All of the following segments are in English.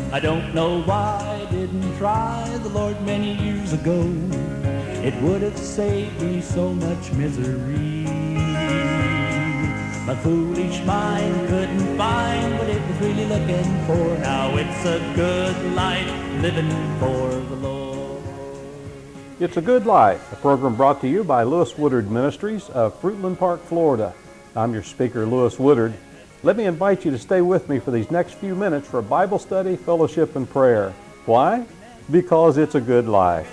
I don't know why I didn't try the Lord many years ago. It would have saved me so much misery. My foolish mind couldn't find what it was really looking for. Now it's a good life living for the Lord. It's a Good Life, a program brought to you by Lewis Woodard Ministries of Fruitland Park, Florida. I'm your speaker, Lewis Woodard. Let me invite you to stay with me for these next few minutes for Bible study, fellowship, and prayer. Why? Because it's a good life.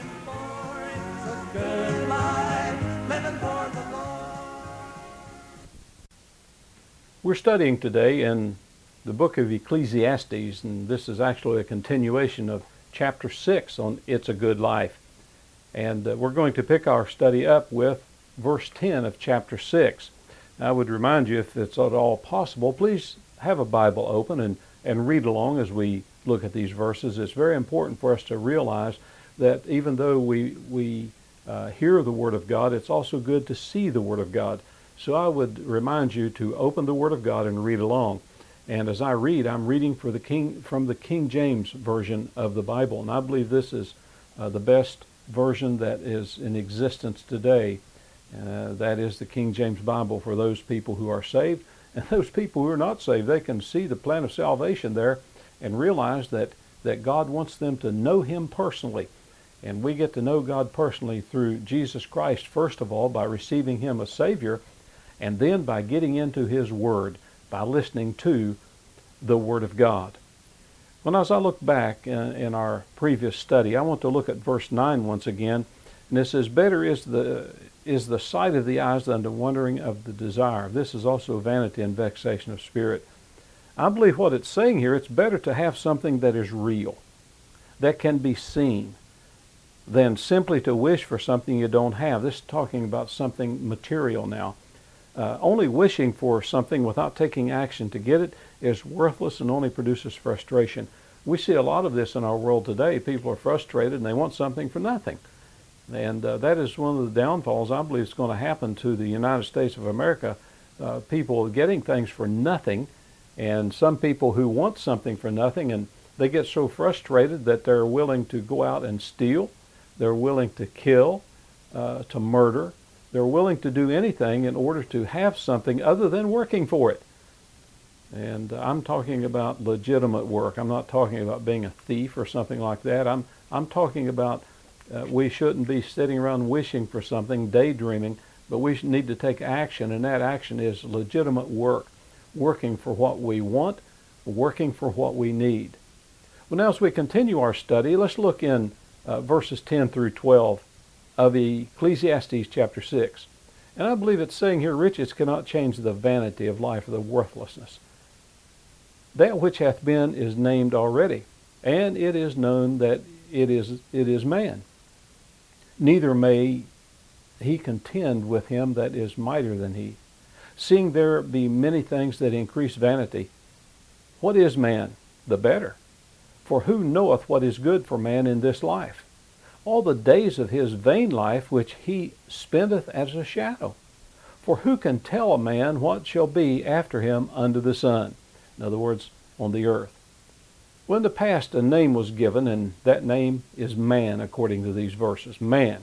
We're studying today in the book of Ecclesiastes, and this is actually a continuation of chapter 6 on It's a Good Life. And we're going to pick our study up with verse 10 of chapter 6. I would remind you, if it's at all possible, please have a Bible open and read along as we look at these verses. It's very important for us to realize that even though we hear the Word of God, it's also good to see the Word of God. So I would remind you to open the Word of God and read along. And as I read, I'm reading from the King James Version of the Bible. And I believe this is the best version that is in existence today. That is the King James Bible for those people who are saved. And those people who are not saved, they can see the plan of salvation there and realize that God wants them to know Him personally. And we get to know God personally through Jesus Christ, first of all, by receiving Him as Savior, and then by getting into His Word, by listening to the Word of God. Well, as I look back in our previous study, I want to look at verse 9 once again. And it says, "Better is the sight of the eyes than the wondering of the desire. This is also vanity and vexation of spirit." I believe what it's saying here, it's better to have something that is real, that can be seen, than simply to wish for something you don't have. This is talking about something material now. Only wishing for something without taking action to get it is worthless and only produces frustration. We see a lot of this in our world today. People are frustrated and they want something for nothing. And that is one of the downfalls I believe is going to happen to the United States of America. People getting things for nothing, and some people who want something for nothing, and they get so frustrated that they're willing to go out and steal. They're willing to kill, to murder. They're willing to do anything in order to have something other than working for it. And I'm talking about legitimate work. I'm not talking about being a thief or something like that. I'm talking about we shouldn't be sitting around wishing for something, daydreaming, but we need to take action, and that action is legitimate work, working for what we want, working for what we need. Well, now as we continue our study, let's look in verses 10 through 12 of Ecclesiastes chapter 6. And I believe it's saying here, riches cannot change the vanity of life, or the worthlessness. That which hath been is named already, and it is known that it is man. Neither may he contend with him that is mightier than he. Seeing there be many things that increase vanity, what is man? The better. For who knoweth what is good for man in this life? All the days of his vain life which he spendeth as a shadow. For who can tell a man what shall be after him under the sun? In other words, on the earth. Well, in the past, a name was given, and that name is man, according to these verses. Man.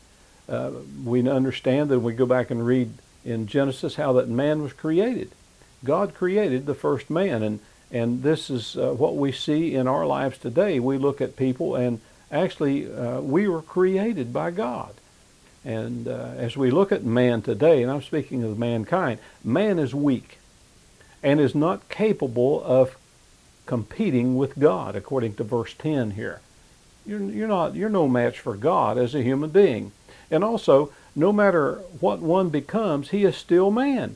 We understand that when we go back and read in Genesis how that man was created. God created the first man, and this is what we see in our lives today. We look at people, and actually we were created by God. And as we look at man today, and I'm speaking of mankind, man is weak and is not capable of competing with God, according to verse 10 here. You're no match for God as a human being. And also, no matter what one becomes, he is still man.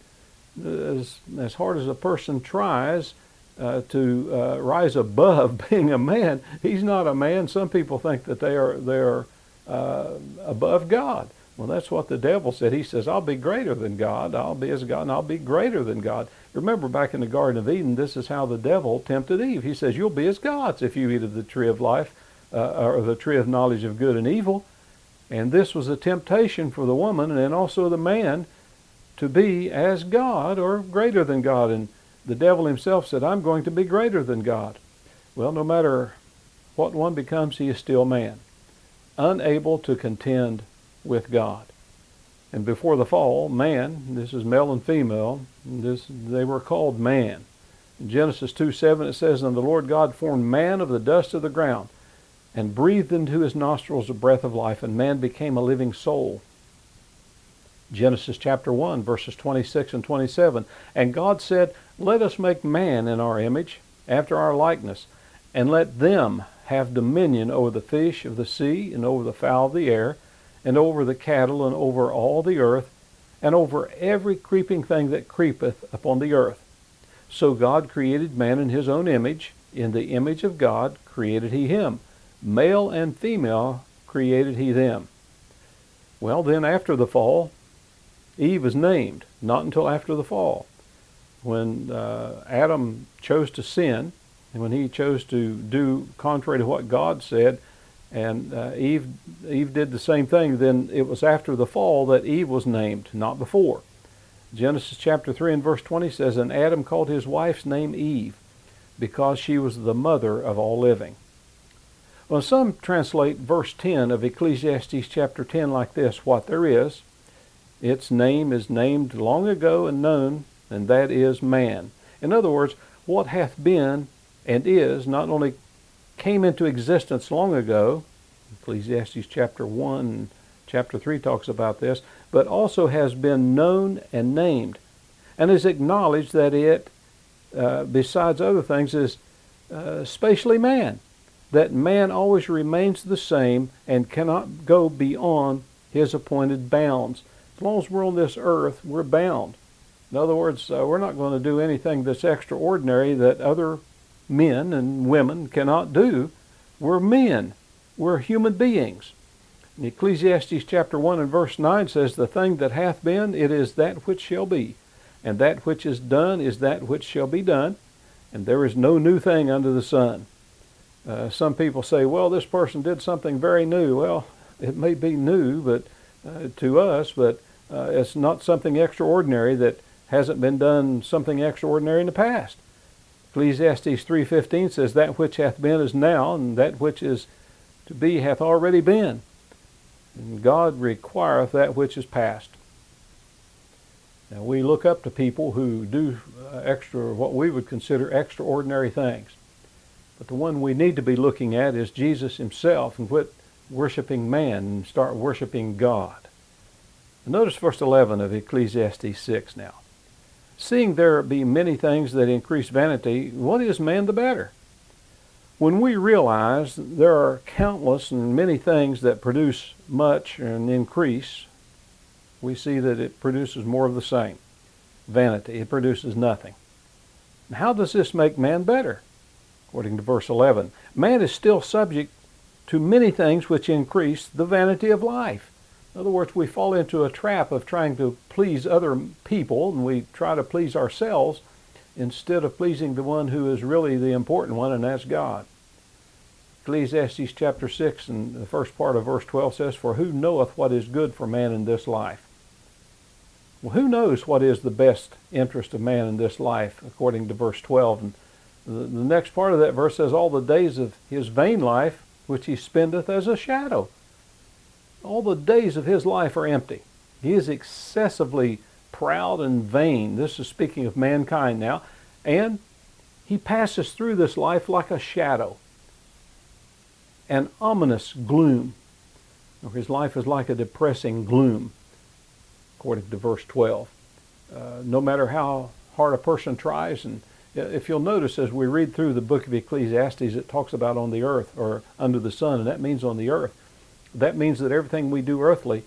As hard as a person tries to rise above being a man, he's not a man. Some people think that they are above God. Well, that's what the devil said. He says, I'll be greater than God. I'll be as God, and I'll be greater than God. Remember, back in the Garden of Eden, this is how the devil tempted Eve. He says, you'll be as gods if you eat of the tree of life, or the tree of knowledge of good and evil. And this was a temptation for the woman and then also the man to be as God or greater than God. And the devil himself said, I'm going to be greater than God. Well, no matter what one becomes, he is still man, unable to contend with God. And before the fall, man, this is male and female, they were called man. In Genesis 2:7 it says, "And the Lord God formed man of the dust of the ground, and breathed into his nostrils the breath of life, and man became a living soul." Genesis chapter 1, verses 26 and 27, "And God said, Let us make man in our image, after our likeness, and let them have dominion over the fish of the sea, and over the fowl of the air, and over the cattle, and over all the earth, and over every creeping thing that creepeth upon the earth." So God created man in his own image. In the image of God created he him. Male and female created he them. Well, then after the fall, Eve is named, not until after the fall. When Adam chose to sin, and when he chose to do contrary to what God said, and Eve did the same thing, then it was after the fall that Eve was named, not before. Genesis chapter 3 and verse 20 says, "And Adam called his wife's name Eve, because she was the mother of all living." Well, some translate verse 10 of Ecclesiastes chapter 10 like this: "What there is, its name is named long ago and known, and that is man." In other words, what hath been and is not only came into existence long ago, Ecclesiastes chapter 1 and chapter 3 talks about this, but also has been known and named, and is acknowledged that it, besides other things, is spatially man, that man always remains the same and cannot go beyond his appointed bounds. As long as we're on this earth, we're bound. In other words, we're not going to do anything that's extraordinary that other men and women cannot do. We're men. We're human beings. In Ecclesiastes chapter 1 and verse 9 says, "The thing that hath been, it is that which shall be. And that which is done is that which shall be done. And there is no new thing under the sun." Some people say, well, this person did something very new. Well, it may be new to us, but it's not something extraordinary that hasn't been done something extraordinary in the past. Ecclesiastes 3:15 says, "That which hath been is now, and that which is to be hath already been. And God requireth that which is past." Now, we look up to people who do what we would consider extraordinary things. But the one we need to be looking at is Jesus himself, and quit worshiping man and start worshiping God. Notice verse 11 of Ecclesiastes 6 now. "Seeing there be many things that increase vanity, what is man the better?" When we realize there are countless and many things that produce much and increase, we see that it produces more of the same. Vanity. It produces nothing. And how does this make man better? According to verse 11, "Man is still subject to many things which increase the vanity of life." In other words, we fall into a trap of trying to please other people, and we try to please ourselves instead of pleasing the one who is really the important one, and that's God. Ecclesiastes chapter 6 and the first part of verse 12 says, "For who knoweth what is good for man in this life?" Well, who knows what is the best interest of man in this life, according to verse 12? And the next part of that verse says, "All the days of his vain life, which he spendeth as a shadow." All the days of his life are empty. He is excessively proud and vain. This is speaking of mankind now. And he passes through this life like a shadow, an ominous gloom. His life is like a depressing gloom, according to verse 12. No matter how hard a person tries, and if you'll notice as we read through the book of Ecclesiastes, it talks about on the earth or under the sun, and that means on the earth. That means that everything we do earthly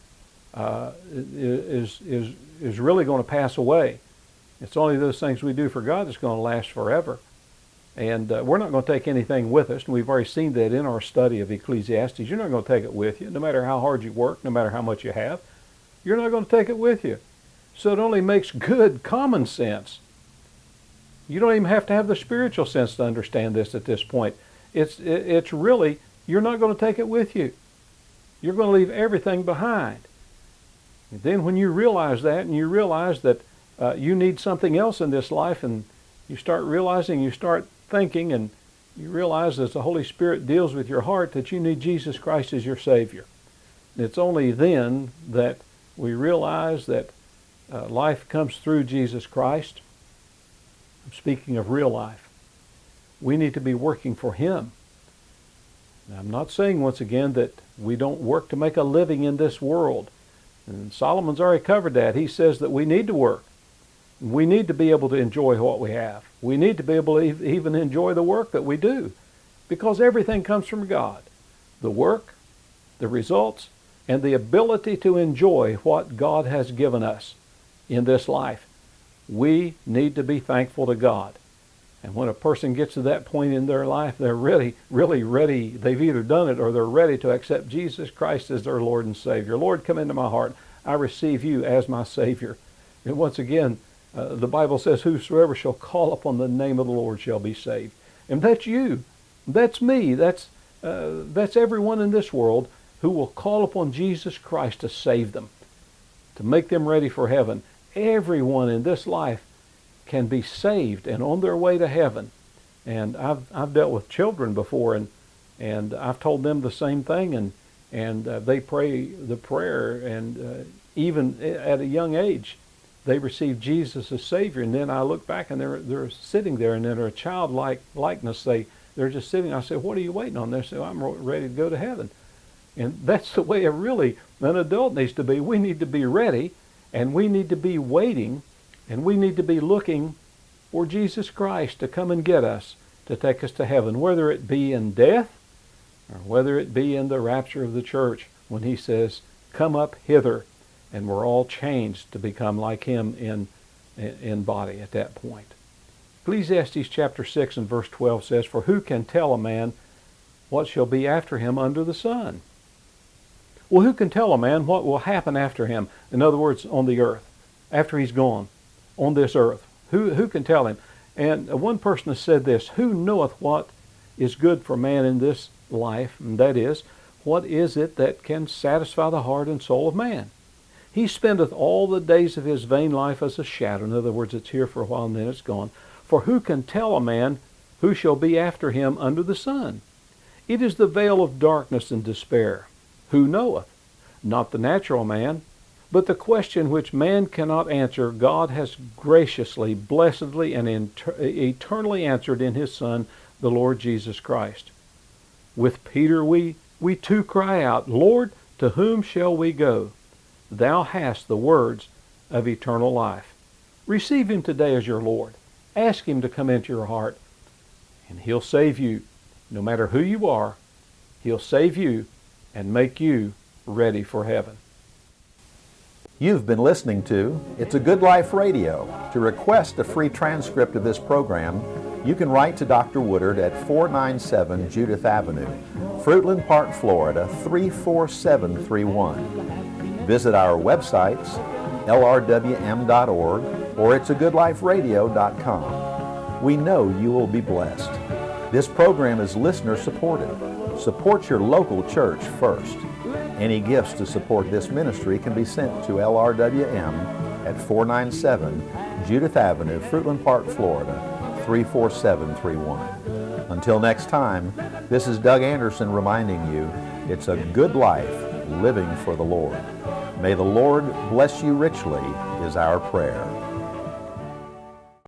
is really going to pass away. It's only those things we do for God that's going to last forever. And we're not going to take anything with us, and we've already seen that in our study of Ecclesiastes. You're not going to take it with you, no matter how hard you work, no matter how much you have. You're not going to take it with you. So it only makes good common sense. You don't even have to have the spiritual sense to understand this at this point. It's really, you're not going to take it with you. You're going to leave everything behind. And then when you realize that, and you realize that you need something else in this life, and you start realizing, you start thinking, and you realize as the Holy Spirit deals with your heart that you need Jesus Christ as your Savior. It's only then that we realize that life comes through Jesus Christ. I'm speaking of real life. We need to be working for Him. Now, I'm not saying, once again, that we don't work to make a living in this world. And Solomon's already covered that. He says that we need to work. We need to be able to enjoy what we have. We need to be able to even enjoy the work that we do, because everything comes from God. The work, the results, and the ability to enjoy what God has given us in this life. We need to be thankful to God. And when a person gets to that point in their life, they're really, really ready. They've either done it or they're ready to accept Jesus Christ as their Lord and Savior. Lord, come into my heart. I receive you as my Savior. And once again, the Bible says, whosoever shall call upon the name of the Lord shall be saved. And that's you. That's me. That's everyone in this world who will call upon Jesus Christ to save them, to make them ready for heaven. Everyone in this life can be saved and on their way to heaven. And I've dealt with children before, and I've told them the same thing, and they pray the prayer, and even at a young age, they receive Jesus as Savior. And then I look back, and they're sitting there, and in a childlike likeness, they're just sitting. I say, "What are you waiting on?" They say, "I'm ready to go to heaven." And that's the way an adult needs to be. We need to be ready, and we need to be waiting, and we need to be looking for Jesus Christ to come and get us, to take us to heaven, whether it be in death or whether it be in the rapture of the church, when He says, "Come up hither," and we're all changed to become like Him in body at that point. Ecclesiastes chapter 6 and verse 12 says, "For who can tell a man what shall be after him under the sun?" Well, who can tell a man what will happen after him? In other words, on the earth, after he's gone, on this earth. Who can tell him? And one person has said this, "Who knoweth what is good for man in this life?" And that is, what is it that can satisfy the heart and soul of man? "He spendeth all the days of his vain life as a shadow." In other words, it's here for a while and then it's gone. "For who can tell a man who shall be after him under the sun? It is the veil of darkness and despair. Who knoweth? Not the natural man, but the question which man cannot answer, God has graciously, blessedly, and eternally answered in His Son, the Lord Jesus Christ." With Peter we too cry out, "Lord, to whom shall we go? Thou hast the words of eternal life." Receive Him today as your Lord. Ask Him to come into your heart, and He'll save you. No matter who you are, He'll save you and make you ready for heaven. You've been listening to It's a Good Life Radio. To request a free transcript of this program, you can write to Dr. Woodard at 497 Judith Avenue, Fruitland Park, Florida 34731. Visit our websites, lrwm.org or itsagoodliferadio.com. We know you will be blessed. This program is listener supported. Support your local church first. Any gifts to support this ministry can be sent to LRWM at 497 Judith Avenue, Fruitland Park, Florida 34731. Until next time, this is Doug Anderson reminding you, it's a good life living for the Lord. May the Lord bless you richly is our prayer.